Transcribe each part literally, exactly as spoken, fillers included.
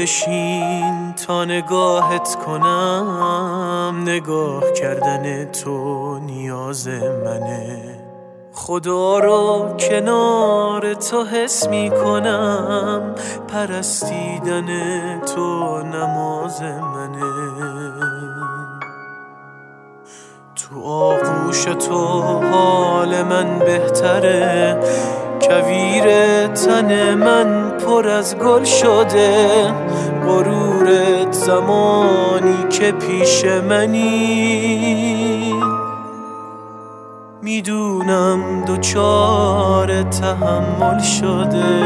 بشین تا نگاهت کنم، نگاه کردن تو نیاز منه. خدا رو کنار تو حس می کنم، پرستیدن تو نماز منه. تو آغوش تو حال من بهتره، کویر تن من پر از گل شده. غرورت زمانی که پیش منی، میدونم دوچار تحمل شده.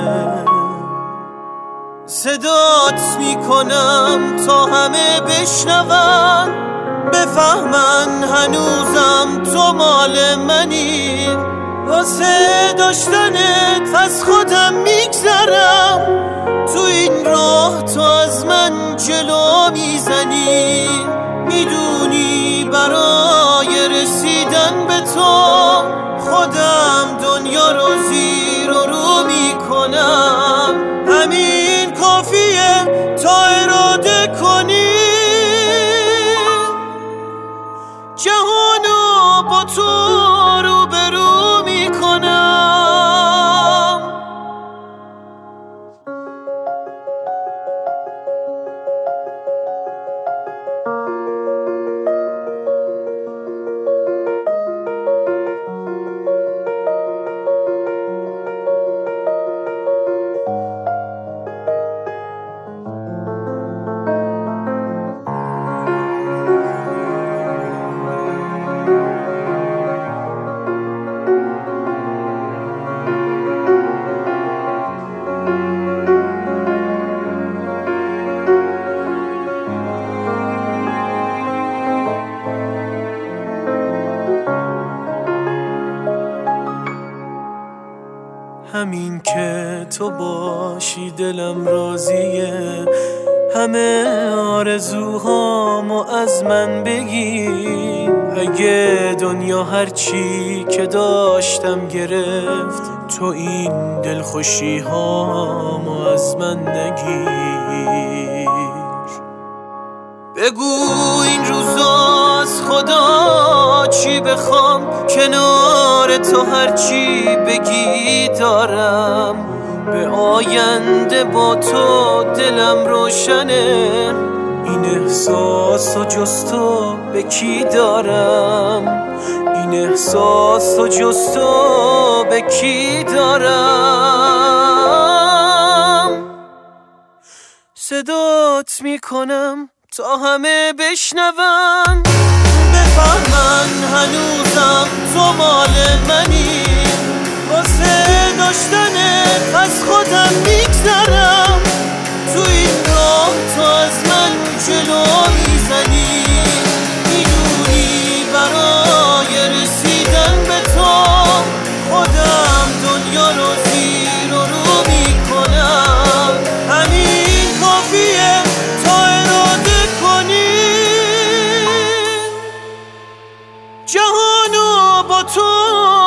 صدات میکنم تا همه بشنون، بفهمن هنوزم تو مال منی. واسه داشتنت از خودم میگذرم، تو این راه تو از من جلو میزنی. میدونی برای رسیدن به تو خودم دنیا رو زیر و رو میکنم. همین کافیه تا اراده کنی، جهانو با تو رو به رو میکنم. همین که تو باشی دلم راضیه، همه آرزوهامو از من بگی. اگه دنیا هرچی که داشتم گرفت، تو این دلخوشی هامو از من نگیر. بگو این روزا از خدا چی بخوام، کنار تو هرچی بگی دارم. به آینده با تو دلم روشنه، این احساس و جز تو به کی دارم. این احساس و جز تو به کی دارم. صدات میکنم تا همه بشنون، بفهمن هنوزم تو مال منی. واسه داشتنت از خودم میگذرم، تو این راه تو از من جلو میزنی. میدونی برای رسیدن به تو خودم دنیا رو زیر و رو میکنم. همین کافیه تا اراده کنی، جهانو با تو